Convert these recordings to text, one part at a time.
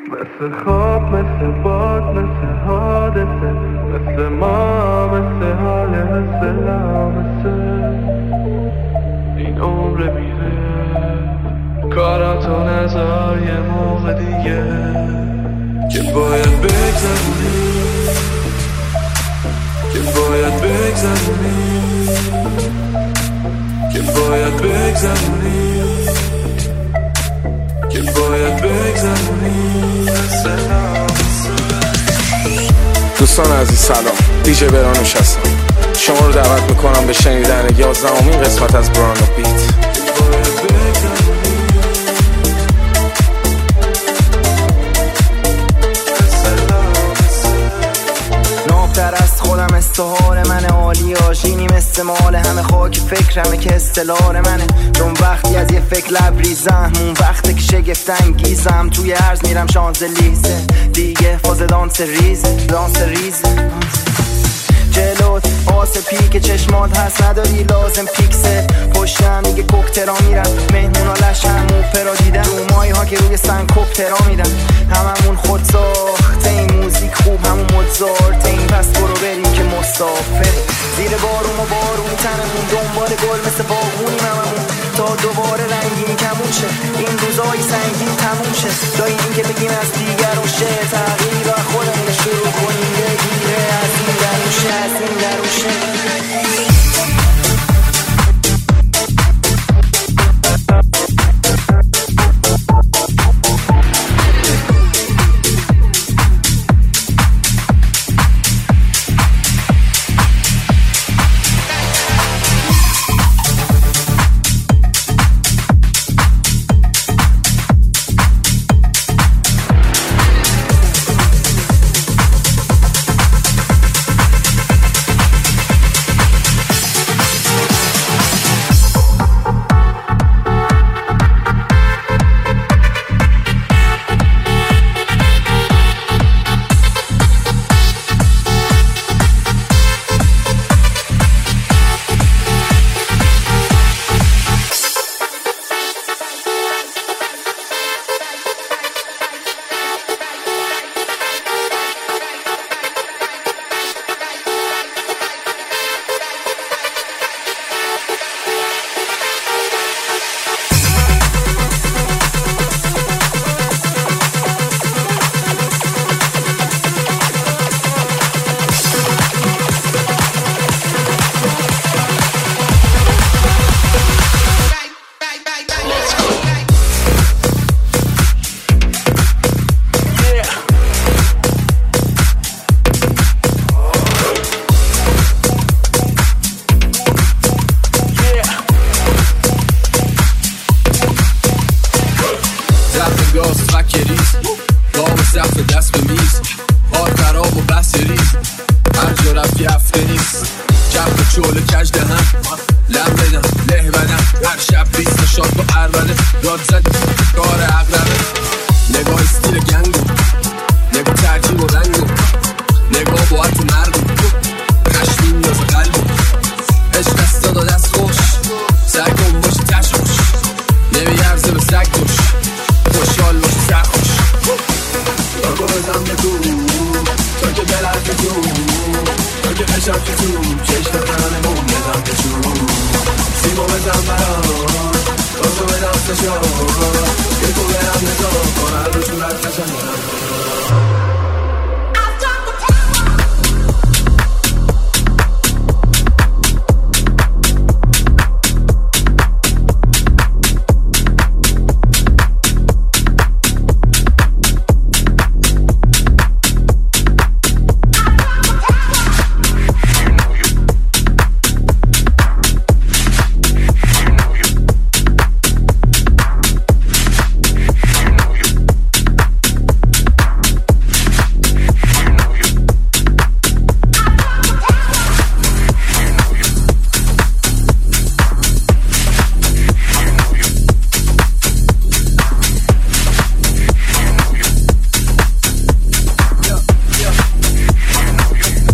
مثل خواب، مثل باد، مثل حادثه، مثل ما، مثل حال مثل لامسه. این عمر میره، کاراتو نذار یه موقع دیگه که باید بگذرونی، که باید بگذرونی، که باید بگذرونی، که باید بگذرونی. دوستان عزیز سلام، دیجی برانوش هستم. شما رو دعوت میکنم به شنیدن 11مین قسمت از برانو بیت. نابتر از خودم استحال منه، عالی آشینی مثل مال همه خاک فکرمه که استلال منه. چون وقتی از یه فکر لبریزم، اون وقته که شگفت انگیزم. توی عرض میرم شانزلیزه، دیگه فاز دانس ریزه، دانس ریزه. جلوت آس پیک چشمات هست، نداری لازم پیکسه. پشتم دیگه کوکترا میرن، مهمونا لشن موپرا دیدن. رو مایی ها که روی سن کوکترا میدن. هممون خود ساخته این موزیک خوب، همون مدزارت این. پس برو بریم که مسافر زیر بارون و بارون تنمون. دنبال گل مثل باغونیم هممون، تا دوباره رنگین کمون شه. این روزای سنگین تموم شه. داییم که بگیم از دیگرون شه، تغییر و خودمون شروع کنیم. بگیره از این دروشه، از این دروشه.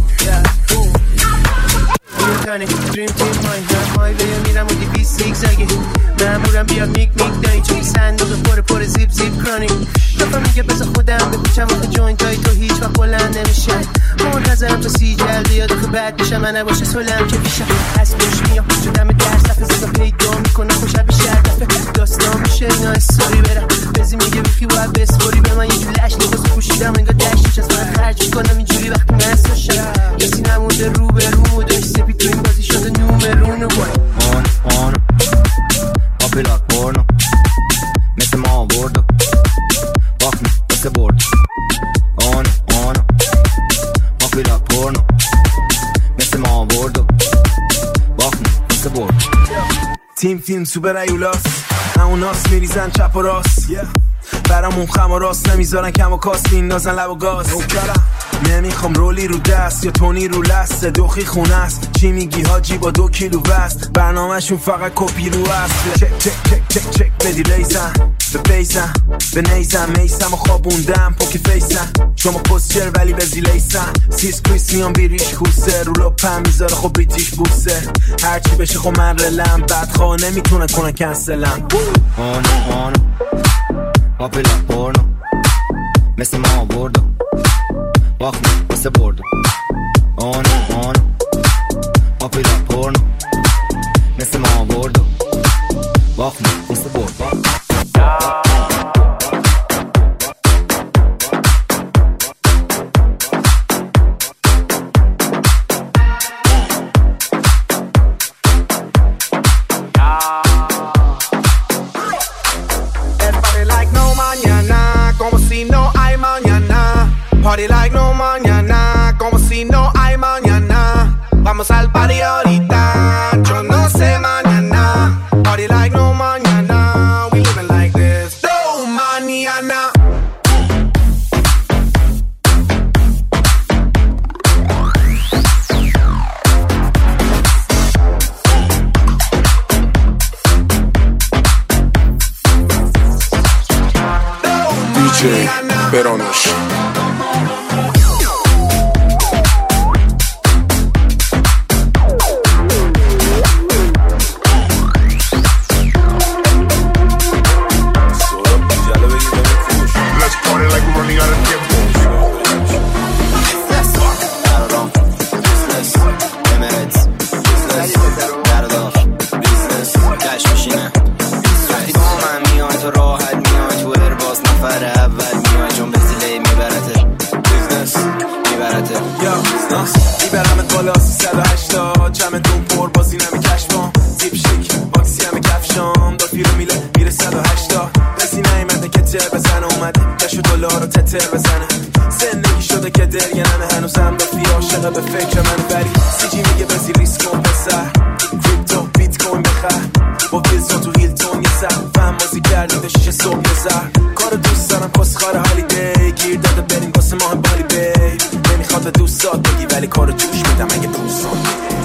Dream team, my heart, my way, میرم و دی 26 اگه مامورم بیاد میک دایی چون صندوق پر زیپ کرانی دفعه میگه بذار خودم بپیچم آخه جوینت های تو هیچ وقت بلند نمیشه منتظرم تا 30 جلده یا دفعه بعد بشم من نباشه سلم که بیشم از پشت میام شدم در صفحه زدم پیدا میکنم خوشم به شهر دفعه داستان میشه اینا استوری برم بزی میگه بیخی باید بسپوری به من یه جور لش نگاز پوشیدم انگار دشتش از من خرج میکنم اینجوری وقتی مست باشم کسی نمونده رو به رو داشت سپید تو این بازی شده نومرونو آن آپیلات پورنو مثل ما آوردو باخنو مثل برد آن آپیلات پورنو مثل ما آوردو باخنو مثل برد تیم فیلم سوپر ایولاس همون ناس میریزن چپ و راست برامون خم و راست نمیذارن کم و کاست میندازن لب و گاز نمیخوام رولی رو دست یا تونی رو لست دوخی خونه است چی میگی حاجی با 2 کیلو وست برنامهشون فقط کپی رو است چک بدی ریزن به پیزن به نیزن میسم و خوابوندم پوکی فیسن شما پوستر ولی به زیلیسن سیس کریس میان بیریش کوسه رو لپم میذاره خب بیتیش بوسه هرچی بشه خب من رلم بدخواه نمیتونه کنه کنسلم آن آپیلا پورنو مثل ما آوردو باخنو مثل بردو آن آپیلا پورنو مثل ما آوردو باخنو مثل بردو Party like no mañana, como si no hay mañana. Vamos al party ahorita, yo no sé mañana. Party like no mañana, we living like this. No mañana. DJ Veronush. میبرمت بالا 380 چمدون پر بازی نمی کشفام زیپ شیک باکسی همه کفشام دافی رو میله میره 180 کسی نیمده که تر بزنه اومده کشو دلار رو تتر بزنه زندگی شده که درگننه هنوزم دافی عاشقه به فکر من بری سیجی میگه بزی ریسک کن بسر کریپتو بیت کوین بخر با ویزا تو هیلتون یه سر فهم بازی کردیم به 6 صبح یه زر کارو دوست دارم کسخار هالیدی گیر داده بریم واسه ماه بالی بی نمیخواد به دوستات بگی ولی کارو جوش میدم اگه پوستان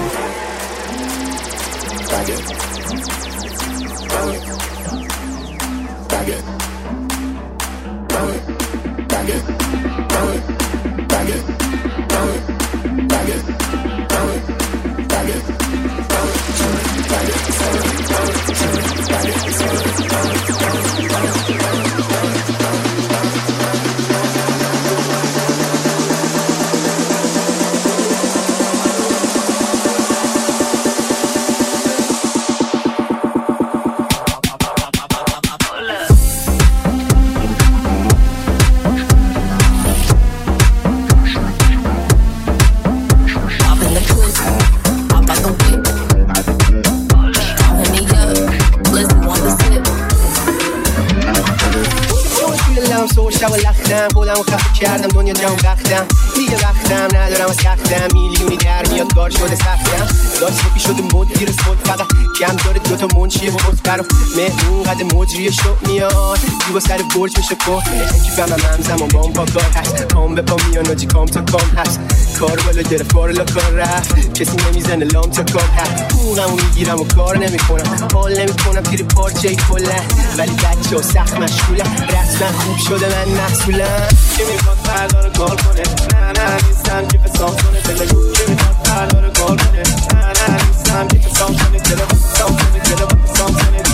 خودم خفه کردم دنیا جام وقتم دیگه وقتم ندارم از خفتم میلیونی در میاد کار شده سختم داشت سپی شده مد گیر سود فقط کم داره دوتا منشیه با بسپر و مهمون قد مجریه شو میاد دیگه سر برج میشه کن که فهمم همزمان با اون با کار هست کام به پا میان آجی کام تا کام هست کار بالا گرفت بارلا کار رفت کسی نمیزنه لام تا کار هست پولمو میگیرم و کار نمیکنم حال نمیکنم تیر پارچه کله ولی بچه ها سخت مشغولم رسما خوب شده من محصولم که میخواد فردا رو کار کنه نه نیستم که فسام کنه بلگو که میخواد فردا رو کار کنه نه نیستم که فسام کنه دلم فسام کنه دلم فسام کنه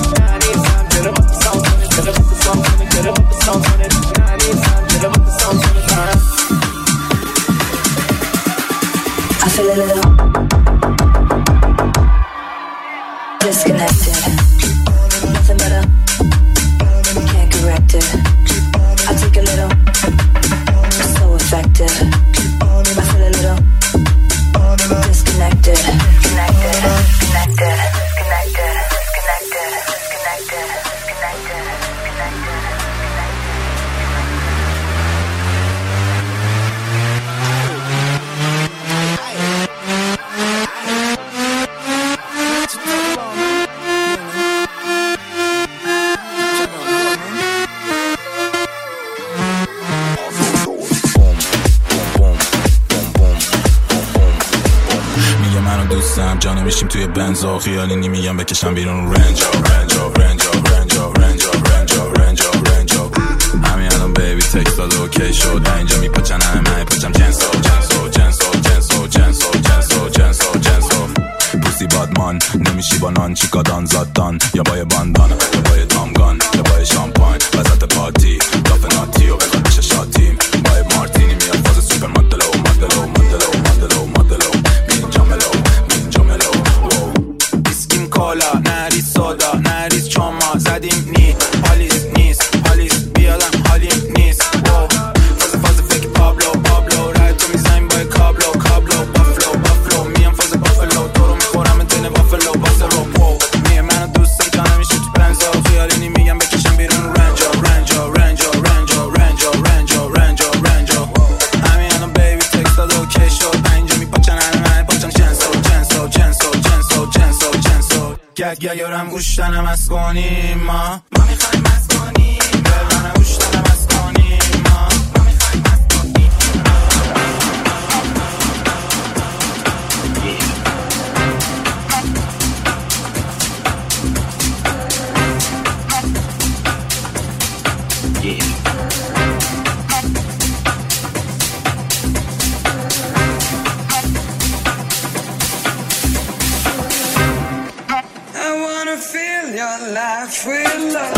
نمیشیم توی بنزا خیالی نمیگم بکشم بیرون رنجا رنجا رنجا رنجا رنجا رنجا رنجا رنجا همین الان بیبی تکست داده اوکی شد اینجا میپچن همه پچم جنسو جنسو جنسو جنسو جنسو جنسو جنسو جنسو پوسی بادمان نمیشی با نان چیکادان زادان یا بای باندان یا بای تامگان یا بای شامپاین وسط پارتی دافه ناتی و بخواد بشه شاتیم بای مارتینی میاد فاز سوپر مدلو مدلو مدلو مدلو مدلو بینجا ملو بینجا ملو بیسکیم کالا نریز سودا نریز چاما زدیم نی حالیز نیست حالیز بیادم حالیم نیست فاز فکر پابلو پابلو رای تو میزنیم بای کابلو کابلو بافلو بافلو میم فاز بافلو تو رو میخورم انتنه بافلو باسه رو میه منو دوستم تا نمیشه تو بنزا خیالی نمیگم بکشم بیرون رنجا رنجا رنجا رنجا رنجا رنجا رنجا رنجا همین الان بیبی تکست داده اوکی شد اینجا میپاچن همه پاچم چنسو چنسو چنسو چنسو چنسو چنسو گگ یارم گوشتنم از کنیم ما میخوایم از کنیم ببرم گوشتنم از کنیم ما میخوایم از کنیم I wanna feel your life with love.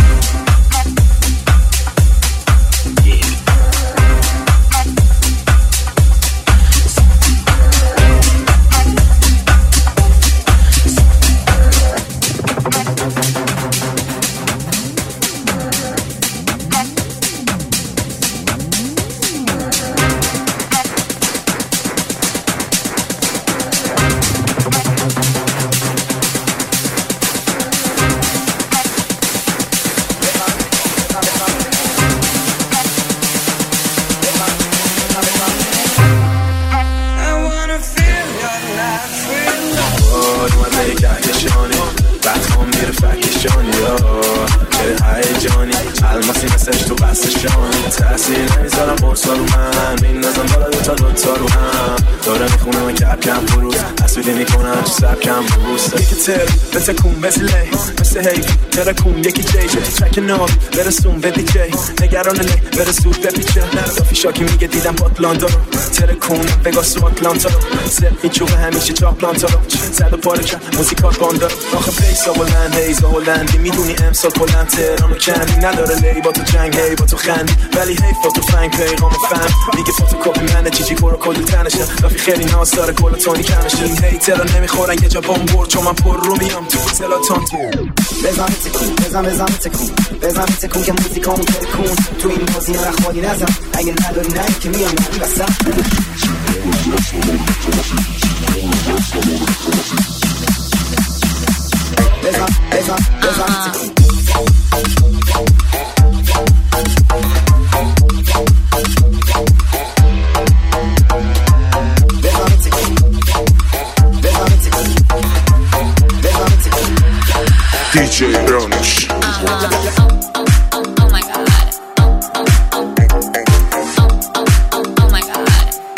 تأثیر نمیذارم برسا رو من میندازم بالا دوتا رو هم داره میخونم کپ کم فروز اصولی میکنم تو سب کم بروز یکی تر بتکون مثل لی مثل حیف ترکون یکی جی ترک ناب برسون به دیجی نگران لی برسود به پیچه صافی شاکی میگه دیدم باتلانتا رو ترکون بگاس و آتلانتا رو سر این چوبه همیشه چاپلانتا رو زد و پاره کرد موزیکات باندار آخه پیسا بلند هیزا هلندی میدونی امسال کلند تهران و کندی نداره لی با تو جنگ هی با تو خندی ولی حیف با تو فنگ پیغام فهم میگه فوتوکاپی منه چیچی برو کلی تنشه لافی خیلی ناز داره کل تونی کمشه این هیترها نمیخورن یه جا بامبور چون من پر رو میام تو تلاتون بزن تکون بزن تکون بزن تکون که موزیکامون تکون تو این بازی نخوادی نزن اگه نداری نه که میام نهی بسن بزن تکون DJ Brownish. Oh my god. Oh my god.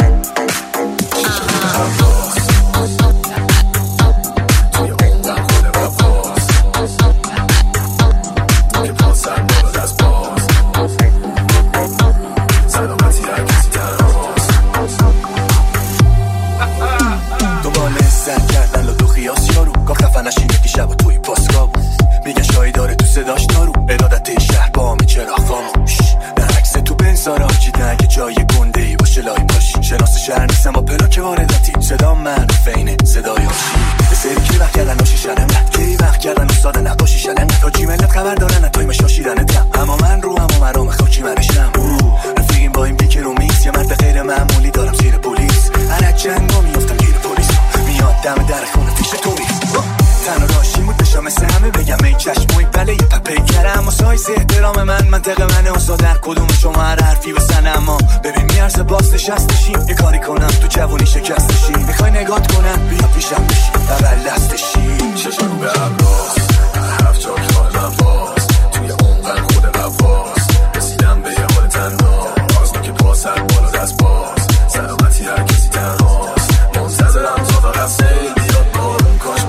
شستشیم یه کاری کنم تو جوونی شکستشیم میخوای نگات کنم بیا پیشم بشیم بغل دستشیم چشم رو به عباس هفت چاک حالم باز توی اونقدر خود قواس رسیدم به یه حال تناز تو که پاس هر بالا دست باز سلامتی هر کسی تنهاست منتظرم تا فقط سیل بیاد بارون کاش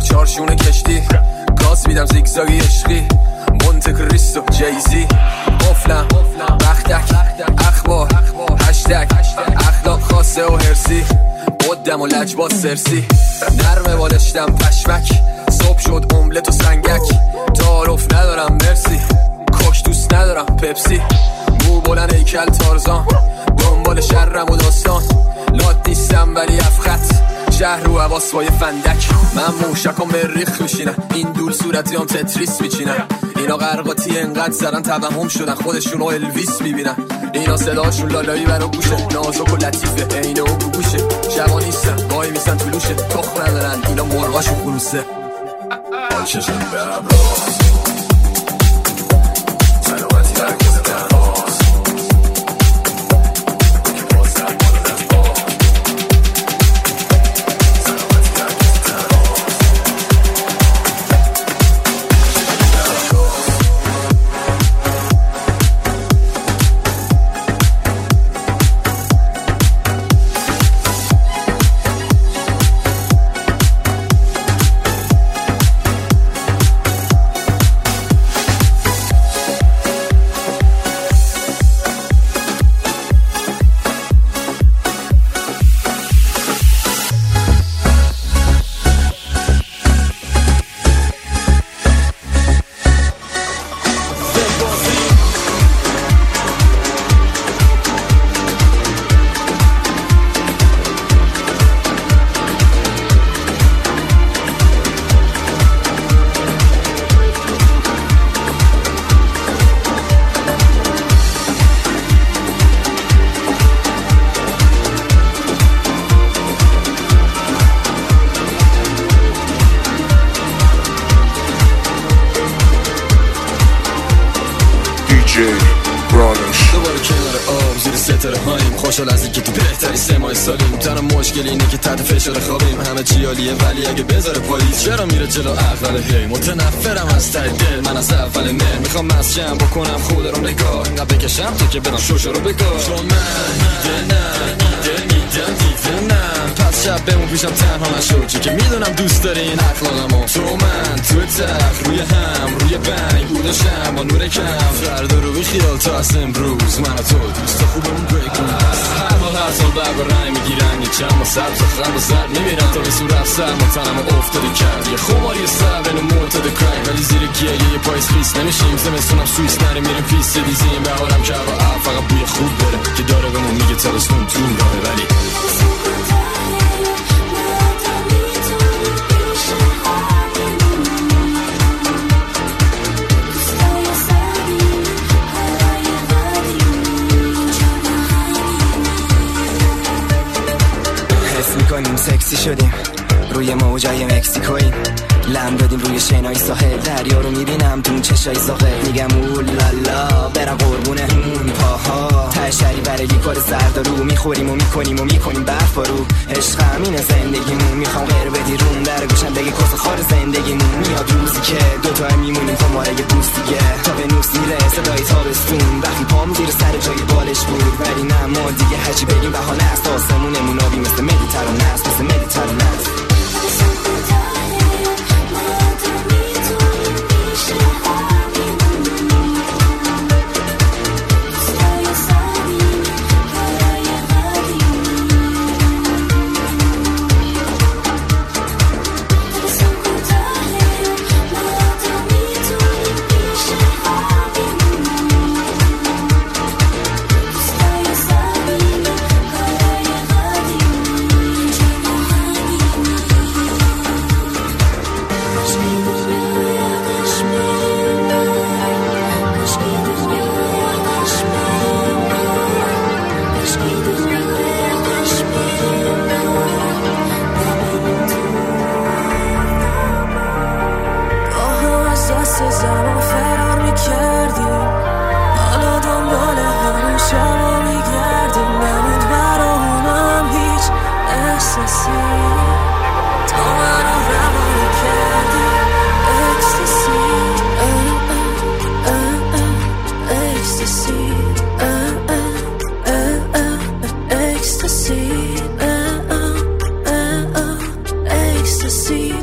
چارشونه کشتی گاز میدم زیگزاگی عشقی مونت کریستو جیزی قفلم بختک اخبار هشتگ اخلاق خاصه و هرسی قدم و لجباز سرسی نرمه بالشتم پشمک صبح شد املت و سنگک تعارف ندارم مرسی کاش دوست ندارم پپسی مو بلند هیکل تارزان دنبال شرم و داستان لات نیستم ولی افخط شهر رو حواس با یه فندک من موشکم مریخ میشینم این دول صورتیام تتریس میچینم اینا غرقاتی انقدر زدن توهم شدن خودشون رو الویس میبینن اینا صداشون لالایی برا گوشه نازک و لطیفه اینه اون گوشه شبا نیستن وای میسن طلوشه تخم ندارن اینا مرغاشون خلوصه آلچشن برم راست سلامتی هرگز تنهاست دوباره کنار آب زیر ستاره هاییم خوشحال از اینکه تو بهتری 3 ماه سالیم تنها مشکل اینه که تحت فشار خوابیم همه چی عالیه ولی اگه بذاره پاییز چرا میره جلو اول هی متنفرم از ته دل من از اول نه میخوام مسجم بکنم خود رو نگاه اینقدر بکشم تو که برم شوشو رو بگاه چون من دل میدم پس شب بمون پیشم تنها نشو چون که میدونم دوست داری این اخلاقمو تو من تو تخت روی هم روی بنگ بودشم با نور کم فردا رو بخیال تا از امروز من و تو دوست خوبمون بریک کنم هر ماه هر سال برگ و رنگ میگیرن یه چند ما سبز و خرم و زرد میمیرن تا به صورت سر ما تنم افتاده کرد یه خماری سر بینو معتاد کرد ولی زیر گیه یه پایز خیست نمیشیم زمستونم سویس نره میریم پیست دیزیم بهارم که هوا فقط بوی خوب بره که داره بهمون میگه تابستون طول داره ولی میکنیم سکسی شدیم روی موجای مکسیکویم لم دادیم روی شنای ساحل دریا رو میبینم تو اون چشای ساحل میگم اولالا برم قربونه اون پاها تشری برای لیکار زردارو میخوریم و میکنیم برفارو عشق همینه زندگیمون میخوام غیر بدی رون در گوشم بگی کس خار زندگیمون میاد روزی که دوتا میمونیم تا ماره بوس دیگه تا به نوس میره صدای تابستون وقتی پام زیر سر جای بالش بود ولی نه ما دیگه هرچی بگیم بهانه است آسمونمون آبی مثل مدیترانه است مثل مدیترانه است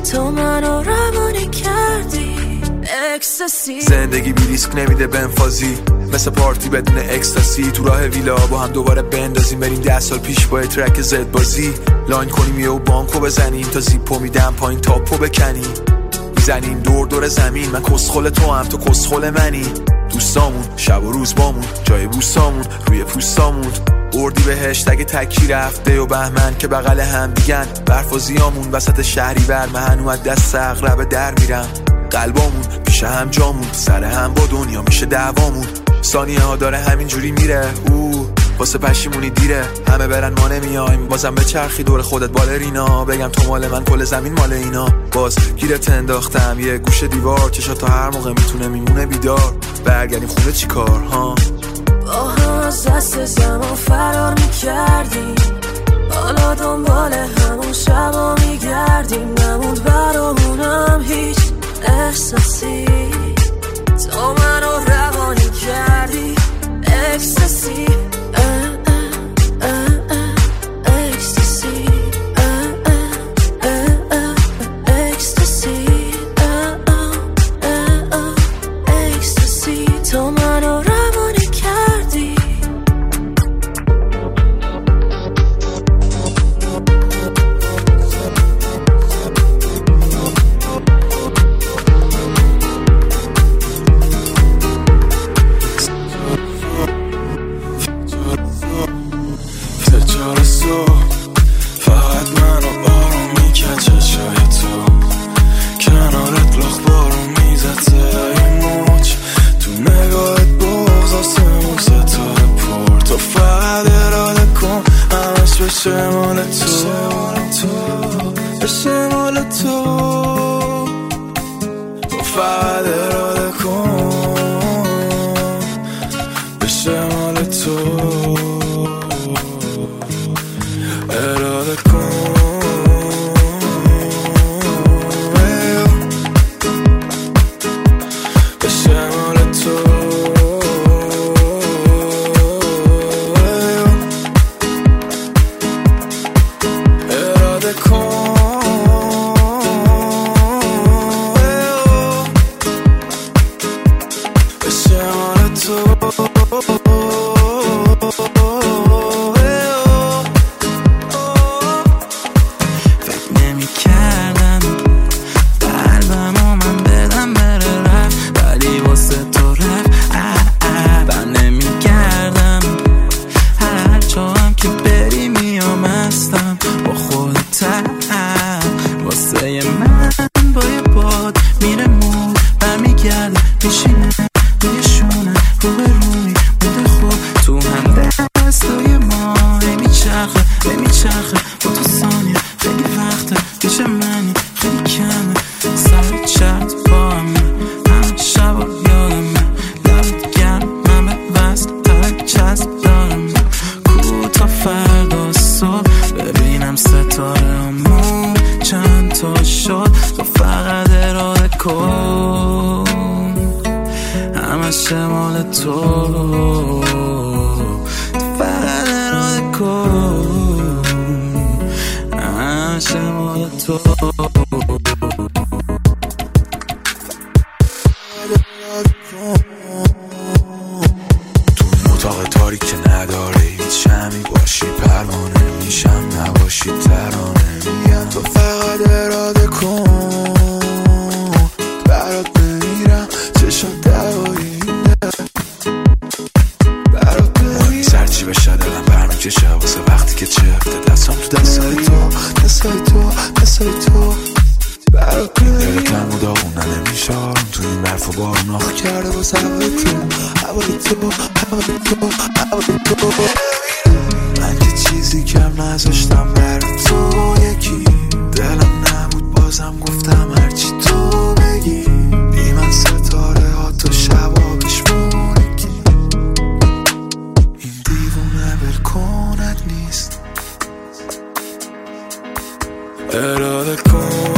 تو منو روانی کردی اکستاسی. زندگی بی ریسک نمیده بنفازی، مثل پارتی بدون اکستاسی. تو راه ویلا با هم دوباره بندازیم، بریم 10 سال پیش با ترک زد بازی. لاین کنیم یه و بانکو بزنیم، تا زیپو میدم پایین تاپو بکنیم. میزنیم دور دور زمین، من کسخل تو هم تو کسخل منی. دوستامون شب و روز بامون، جای بوستامون روی پوستامون. اردی بهشت اگه تکی رفته و بهمن که بغل هم دیگن. برف و زیامون وسط شهری بر من هنو از دست اغرب در میرم. قلبامون پیشه هم جامون، سر هم با دنیا میشه دعوامون. ثانیه ها داره همینجوری میره، واسه پشیمونی دیره. همه برن ما نمیایم، بازم به چرخی دور خودت بالرینا. بگم تو مال من کل زمین مال اینا. باز گیرت انداختم یه گوشه دیوار، چشات تا هر موقع میتونه میمونه بیدار. برگردیم خونه چی کار ها؟ با هم از دست زمان فرار میکردیم، حالا دنبال همون شبا میگردیم. نموند برامونم هیچ احساسی، تو منو روانی کردی اکستاسی. من که چیزی کم نذاشتم برای تو، یکی دلم نبود بازم گفتم هرچی تو بگی. بی من ستاره ها تو شبا بشمونگی، این دیوونه بلکنت نیست. اراده کن